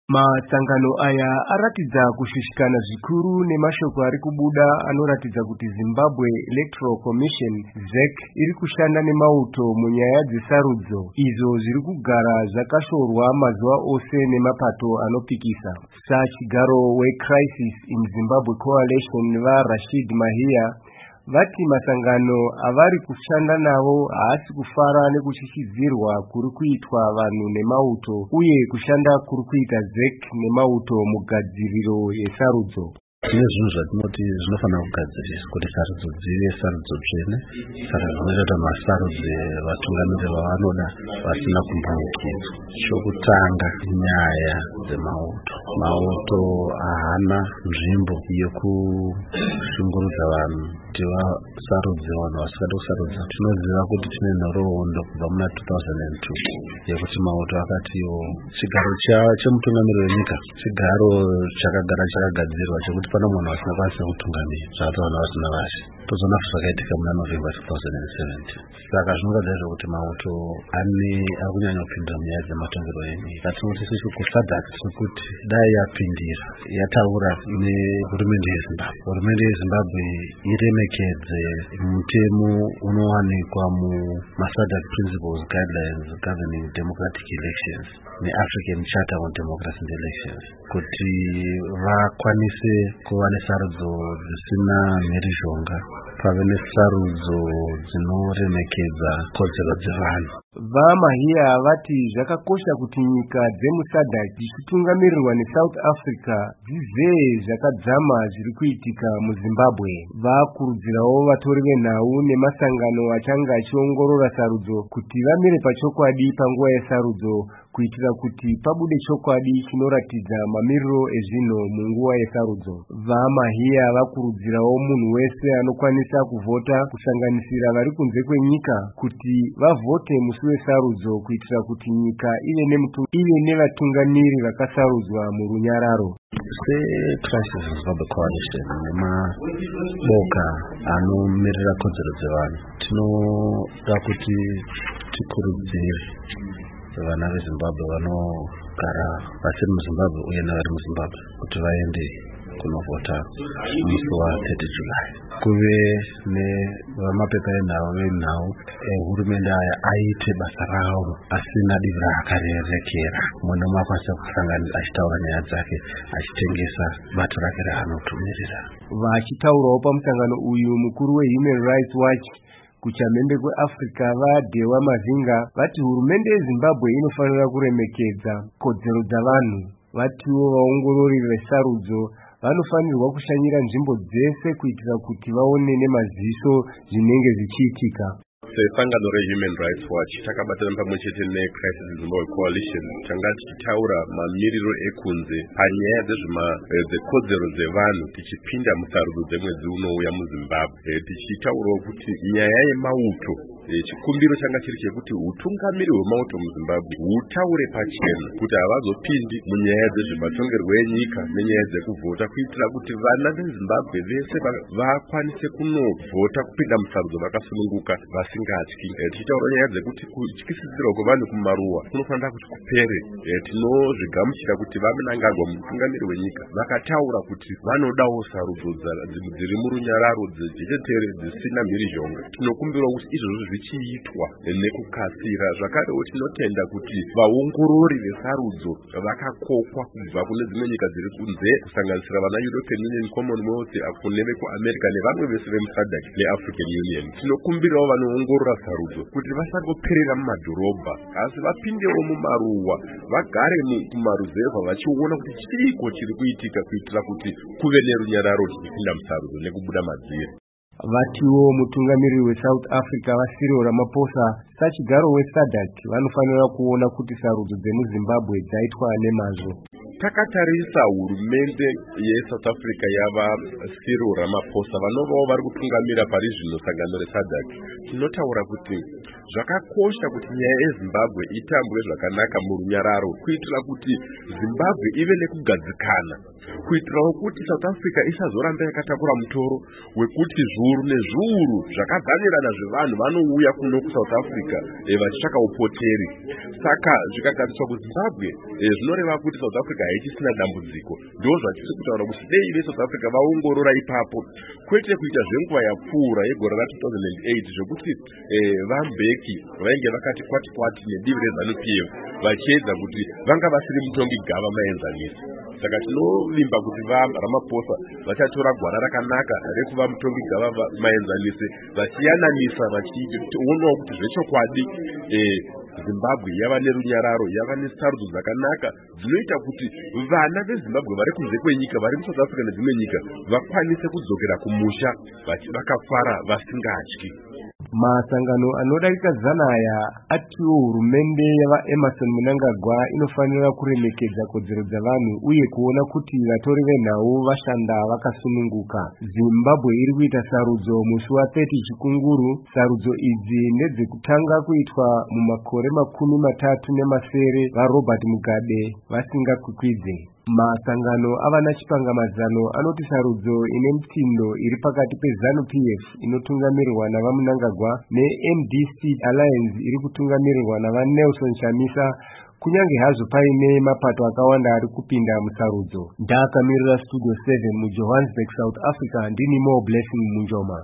Masangano aya aratidza kushushikana zvikuru nemashoko ari kubuda anoratidza kuti Zimbabwe Electoral Commission ZEC iri kushanda nemauto munyaya dzesarudzo izvo zviri kugara zvakashorwa mazuva ose nemapato anopikisa. Sachigaro weCrisis in Zimbabwe Coalition vaRashid Mahia vati masangano avari kushanda navo haasi kufara nekushishizirwa kuri kuitwa vanhu nemauto uye kushanda kuri kuita ZEC nemauto mugadziriro yesarudzo. Tine zvinhu zvatinoti zvinofana kugadziriswa kuti sarudzo dzive sarudzo tsvene, saka zvinoita masarudzi vatungamiri vavanoda vasina kumbokidzwa. Chokutanga nyaya dzemauto. Mauto haana nzvimbo yekushungurudza vanhu kuti vasarudze vanhu vasikada kusarudza. Tinoziva kuti tine nhoroondo kubva muna 2002 yekuti mauto akatiwo chigaro chemutungamiri wenyika chigaro chakagara chakagadzirwa chekuti pana munhu asina kwanisa kutungamira zvati vanhu vasina vasi. Tozoona zvakaitika muna November 2017. Saka zvinoratidza zvekuti mauto akunyanya kupindira munyaya dzematongerwo enyika. Tinoti isusu kusadhak sekuti dai yapindira yataura nehurumende yeZimbabwe. Hurumende yeZimbabwe iremekedze mutemo unowanikwa muMasadc Principles Guidelines Governing Democratic Elections neAfrican Charter on Democracy and Elections kuti vakwanise kuva nesarudzo dzisina mhirizhonga pave nesarudzo dzinoremekedza kodzero dzevanhu. VaMahia vati zvakakosha kuti nyika dzemuSADC dzichitungamirirwa neSouth Africa dzizeye zvakadzama zviri kuitika muZimbabwe. Vakurudzirawo vatori venhau nemasangano achanga achiongorora sarudzo kuti vamire pachokwadi panguva yesarudzo kuitira kuti pabude chokwadi chinoratidza mamiriro ezvinhu munguva yesarudzo. VaMahia vakurudzirawo munhu wese anokwanisa kuvhota kusanganisira vari kunze kwenyika kuti vavhote musi wesarudzo kuitira kuti nyika ive nevatungamiri vakasarudzwa murunyararo. SeCrisis in Zimbabwe Coalition nemaboka anomirira kodzero dzevanhu tinoda kuti tikurudzire vana veZimbabwe vanogara vasiri muZimbabwe uye nevari muZimbabwe kuti vaende kunovhota musi wa30 July. Kuve nevamapepa venhau ehurumende aya aite basa ravo asina divi raakarerekera. Mune makwanisa kusangana achitaura nyaya dzake achitengesa bato rake raanotumirira. Vachitaurawo pamusangano uyu mukuru weHuman Rights Watch kuchamhembe kweAfrica vaDewa Mavinga vati hurumende yeZimbabwe inofanira kuremekedza kodzero dzavanhu. Vatiwo vaongorori vesarudzo vanofanirwa kushanyira nzvimbo dzese kuitira kuti vaone nemaziso zvinenge zvichiitika. Sangano reHuman Rights Watch takabatana pamwe chete neCrisis in Zimbabwe Coalition tanga tichitaura mamiriro ekunze panyaya dzekodzero dzevanhu tichipinda musarudzo dzemwedzi unouya muZimbabwe. Tichitaurawo kuti nyaya yemauto chikumbiro changa chiri chekuti utungamiri hwemauto muZimbabwe hutaure pachena kuti havazopindi munyaya dzezvematongerwo enyika nenyaya dzekuvhota kuitira kuti vana veZimbabwe vese vakwanise kunovhota kupinda musarudzo vakasununguka vasingatyi. Tichitaura nyaya dzekuti kutyisidzirwa kwevanhu kumaruwa kunofanira kuti kupere. Tinozvigamuchira kuti vaMnangagwa mutungamiri wenyika vakataura kuti vanodawo sarudzo dziri murunyararo dzechetere dzisina mhirizhonga. Tinokumbirawo kuti izvozvo zvichiitwa nekukasira. Zvakarewo tinotenda kuti vaongorori vesarudzo vakakokwa kubva kune dzimwe nyika dziri kunze kusanganisira vana European Union, Commonwealth, nevekuAmerica nevamwe vese vemuSADC neAfrican Union. Tinokumbirawo vanoongorora sarudzo kuti vasangoperera mumadhorobha asi vapindewo mumaruwa, vagare kumaruzevha vachiona kuti chiiko chiri kuitika kuitira kuti kuve nerunyararo tichipinda musarudzo nekubuda madziri. Vatiwo mutungamiri weSouth Africa Cyril Ramaphosa sachigaro weSADC vanofanira kuona kuti sarudzo dzemuZimbabwe dzaitwa nemazvo. Takatarisa hurumende yeSouth Africa yava Cyril Ramaphosa vanovawo vari kutungamira pari zvino sangano reSADC. Tinotaura kuti zvakakosha kuti nyaya yeZimbabwe itambwe zvakanaka murunyararo kuitira kuti Zimbabwe ive nekugadzikana, kuitirawo kuti South Africa isazoramba yakatakura mutoro wekuti zviuru nezviuru zvakadzanirana zvevanhu vanouya kuno kuSouth Africa vachitsvaka upoteri. Saka zvikagadziriswa kuZimbabwe zvinoreva kuti South Africa ichisina dambudziko. Ndozvatiri kutaura kuti dei veSouth Africa vaongorora ipapo, kwete kuita zvenguva yapfuura yegore ra2008 zvokuti vaMbeki vainge vakati kwati nedivi reZANU-PF vachiedza kuti vanga vasiri mutongi gava maenzanisi. Saka tinovimba kuti vaRamaphosa vachatora gwara rakanaka rekuva mutongi gava maenzanisi, vachiyananisa vachionawo kuti zvechokwadi Zimbabwe yava nerunyararo, yava nesarudzo dzakanaka dzinoita kuti vana veZimbabwe vari kunze kwenyika, vari muSouth Africa nedzimwe nyika, vakwanise kudzokera kumusha vakafara vasingatyi. Masangano anodarika zana aya atiwo hurumende yavaEmmerson Mnangagwa inofanira kuremekedza kodzero dzavanhu uye kuona kuti vatori venhau vashanda vakasununguka. Zimbabwe iri kuita sarudzo musi wa30 Chikunguru. Sarudzo idzi ndedzekutanga kuitwa mumakore 30 vaRobert Mugabe vasingakwikwidzwe. Masangano avana chipangamadzano anoti sarudzo ine mitindo iri pakati peZANU-PF inotungamirirwa navaMnangagwa neMDC Alliance iri kutungamirirwa navaNelson Chamisa, kunyange hazvo paine mapato akawanda ari kupinda musarudzo. Ndakamirira Studio 7 muJohannesburg, South Africa, ndini Mo Blessing Munjoma.